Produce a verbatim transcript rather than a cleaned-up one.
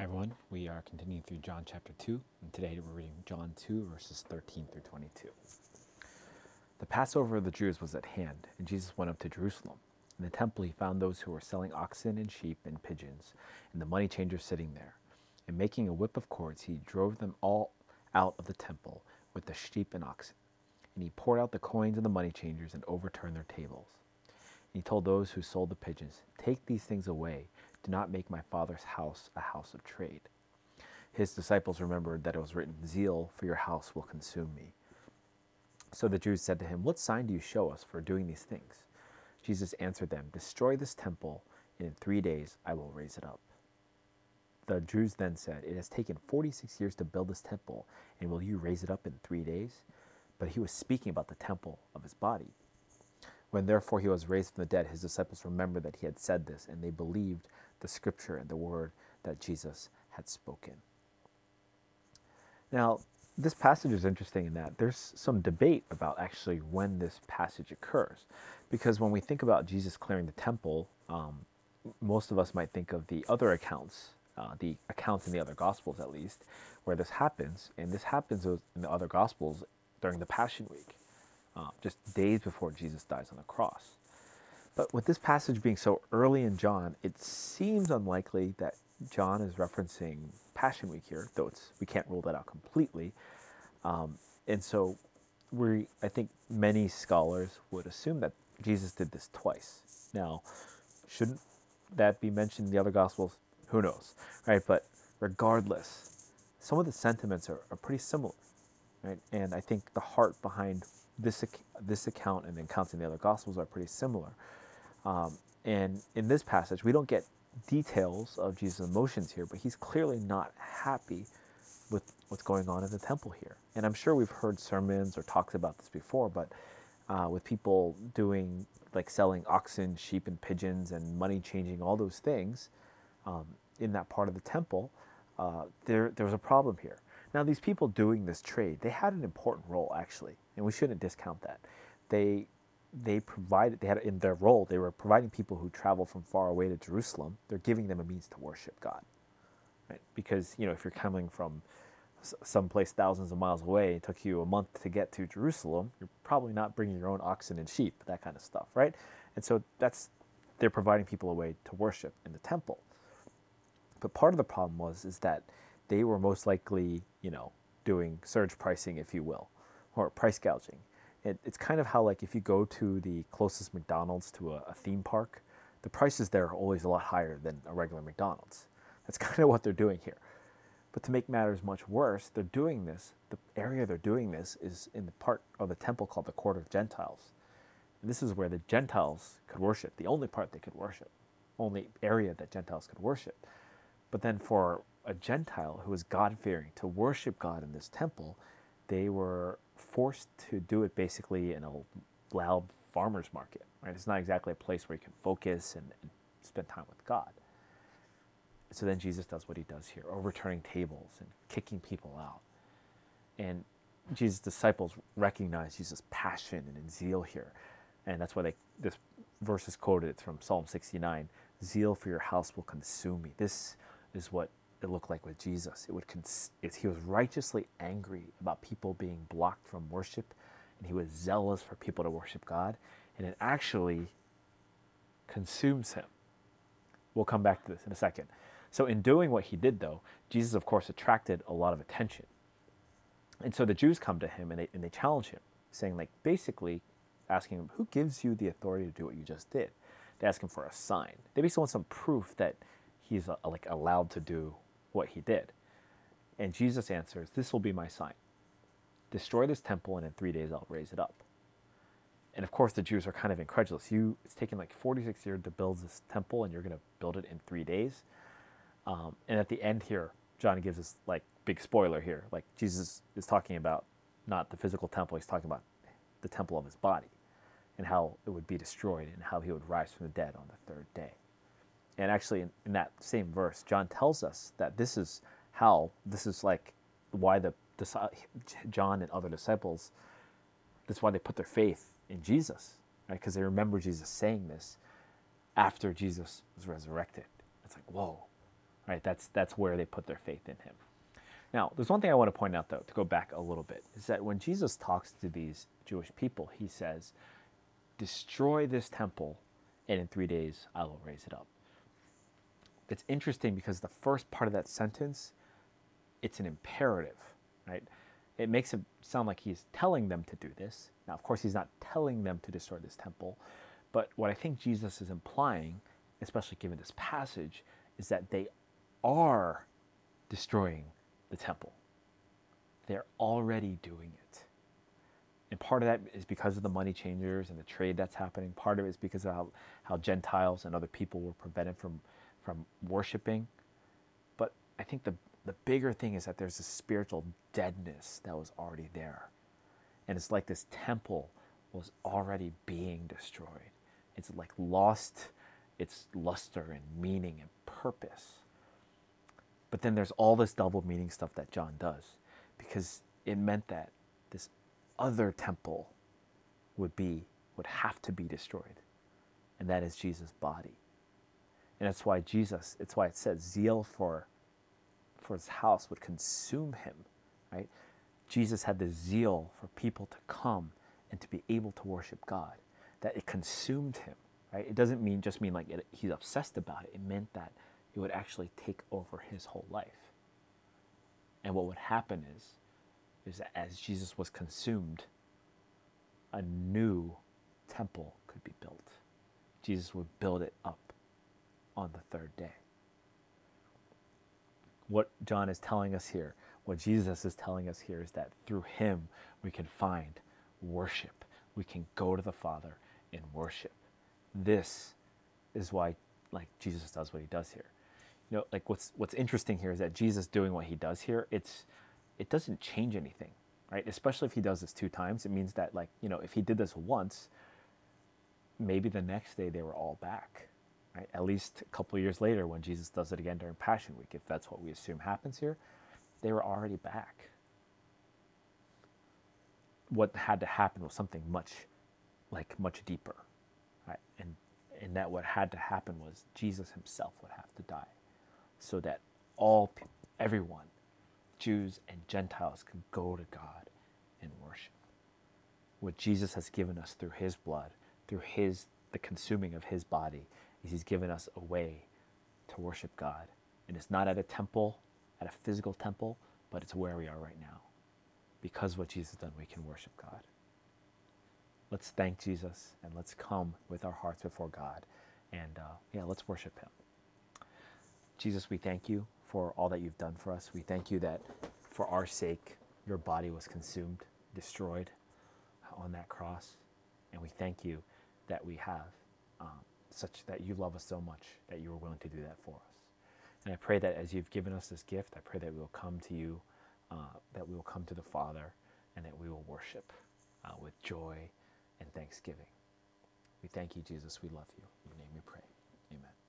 Everyone. We are continuing through John chapter two, and today we're reading John two, verses thirteen through twenty-two. The Passover of the Jews was at hand, and Jesus went up to Jerusalem. In the temple he found those who were selling oxen and sheep and pigeons, and the money changers sitting there. And making a whip of cords, he drove them all out of the temple with the sheep and oxen. And he poured out the coins of the money changers and overturned their tables. And he told those who sold the pigeons, "Take these things away. Do not make my Father's house a house of trade." His disciples remembered that it was written, "Zeal for your house will consume me." So the Jews said to him, "What sign do you show us for doing these things?" Jesus answered them, "Destroy this temple, and in three days I will raise it up." The Jews then said, "It has taken forty-six years to build this temple, and will you raise it up in three days?" But he was speaking about the temple of his body. When therefore he was raised from the dead, his disciples remembered that he had said this, and they believed the scripture and the word that Jesus had spoken. Now, this passage is interesting in that there's some debate about actually when this passage occurs. Because when we think about Jesus clearing the temple, um, most of us might think of the other accounts, uh, the accounts in the other Gospels at least, where this happens. And this happens in the other Gospels during the Passion Week, uh, just days before Jesus dies on the cross. But with this passage being so early in John, it seems unlikely that John is referencing Passion Week here, though it's, we can't rule that out completely. Um, and so we, I think many scholars would assume that Jesus did this twice. Now, shouldn't that be mentioned in the other Gospels? Who knows, right? But regardless, some of the sentiments are, are pretty similar, right? And I think the heart behind this, this account and the accounts in the other Gospels are pretty similar. Um, and in this passage, we don't get details of Jesus' emotions here, but he's clearly not happy with what's going on in the temple here. And I'm sure we've heard sermons or talks about this before, but uh, with people doing, like selling oxen, sheep, and pigeons and money changing, all those things um, in that part of the temple, uh, there, there was a problem here. Now, these people doing this trade, they had an important role, actually, and we shouldn't discount that. They they provided, they had in their role, they were providing people who travel from far away to Jerusalem, they're giving them a means to worship God, right? Because, you know, if you're coming from someplace thousands of miles away, it took you a month to get to Jerusalem, you're probably not bringing your own oxen and sheep, that kind of stuff, right? And so that's, they're providing people a way to worship in the temple. But part of the problem was, is that they were most likely, you know, doing surge pricing, if you will, or price gouging. It, it's kind of how, like, if you go to the closest McDonald's to a, a theme park, the prices there are always a lot higher than a regular McDonald's. That's kind of what they're doing here. But to make matters much worse, they're doing this, the area they're doing this is in the part of the temple called the Court of Gentiles. And this is where the Gentiles could worship, the only part they could worship, only area that Gentiles could worship. But then for a Gentile who was God-fearing to worship God in this temple, they were forced to do it basically in a loud farmer's market, right? It's not exactly a place where you can focus and, and spend time with God. So then Jesus does what he does here, overturning tables and kicking people out. And Jesus' disciples recognize Jesus' passion and zeal here. And that's why they, this verse is quoted. It's from Psalm sixty-nine. "Zeal for your house will consume me." This is what it looked like with Jesus. It would cons- it, he was righteously angry about people being blocked from worship, and he was zealous for people to worship God, and it actually consumes him. We'll come back to this in a second. So in doing what he did, though, Jesus, of course, attracted a lot of attention. And so the Jews come to him and they, and they challenge him, saying, like, basically asking him, who gives you the authority to do what you just did? They ask him for a sign. They basically want some proof that he's uh, like allowed to do what he did. And Jesus answers, "This will be my sign. Destroy this temple, and in three days I'll raise it up." And of course, the Jews are kind of incredulous. You, it's taken like forty-six years to build this temple, and you're going to build it in three days. Um, and at the end here, John gives us like big spoiler here. Like Jesus is talking about not the physical temple; he's talking about the temple of his body, and how it would be destroyed, and how he would rise from the dead on the third day. And actually, in, in that same verse, John tells us that this is how, this is like why the John and other disciples, that's why they put their faith in Jesus, right? Because they remember Jesus saying this after Jesus was resurrected. It's like, whoa, right? That's that's where they put their faith in him. Now, there's one thing I want to point out, though, to go back a little bit, is that when Jesus talks to these Jewish people, he says, destroy this temple, and in three days I will raise it up. It's interesting because the first part of that sentence, it's an imperative, right? It makes it sound like he's telling them to do this. Now, of course, he's not telling them to destroy this temple, but what I think Jesus is implying, especially given this passage, is that they are destroying the temple. They're already doing it. And part of that is because of the money changers and the trade that's happening. Part of it is because of how, how Gentiles and other people were prevented from, from worshiping. But I think the, the bigger thing is that there's a spiritual deadness that was already there. And it's like this temple was already being destroyed. It's like lost its luster and meaning and purpose. But then there's all this double meaning stuff that John does, because it meant that this other temple would be, would have to be destroyed. And that is Jesus' body. And that's why Jesus, it's why it says zeal for, for his house would consume him, right? Jesus had the zeal for people to come and to be able to worship God, that it consumed him, right? It doesn't mean just mean like it, he's obsessed about it. It meant that it would actually take over his whole life. And what would happen is, is that as Jesus was consumed, a new temple could be built. Jesus would build it up on the third day. What John is telling us here, what Jesus is telling us here, is that through him we can find worship. We can go to the Father in worship. This is why, like, Jesus does what he does here. You know, like what's what's interesting here is that Jesus doing what he does here, it's it doesn't change anything, right? Especially if he does this two times, it means that, like, you know, if he did this once, maybe the next day they were all back, right? At least a couple of years later, when Jesus does it again during Passion Week, if that's what we assume happens here, they were already back. What had to happen was something much, like much deeper, right? And and that what had to happen was Jesus himself would have to die, so that all, everyone, Jews and Gentiles, could go to God and worship. What Jesus has given us through his blood, through his, the consuming of his body, is he's given us a way to worship God. And it's not at a temple, at a physical temple, but it's where we are right now. Because of what Jesus has done, we can worship God. Let's thank Jesus and let's come with our hearts before God. And uh, yeah, let's worship him. Jesus, we thank you for all that you've done for us. We thank you that for our sake, your body was consumed, destroyed on that cross. And we thank you that we have um, such, that you love us so much that you were willing to do that for us. And I pray that as you've given us this gift, I pray that we will come to you, uh, that we will come to the Father, and that we will worship uh, with joy and thanksgiving. We thank you, Jesus. We love you. In your name we pray. Amen.